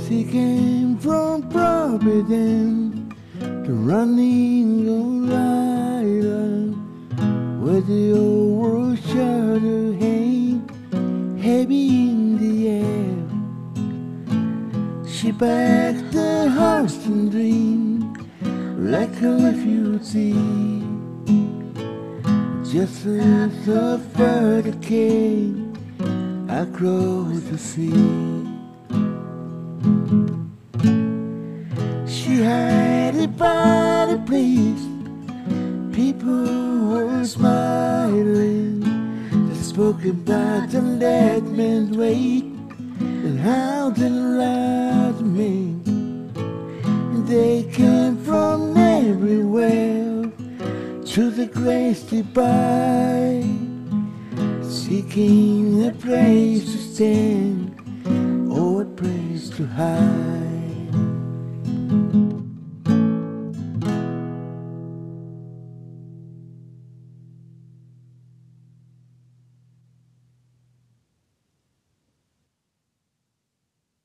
She came from Providence to running on island, where the old world shadow hang heavy in the air. She packed the horse and dream like a refugee, just as a further came across the sea. She had a party place, people were smiling. They spoke about the dead man's weight and how they loved me. They came from everywhere to the grace divine, seeking a place to stand or a place to hide.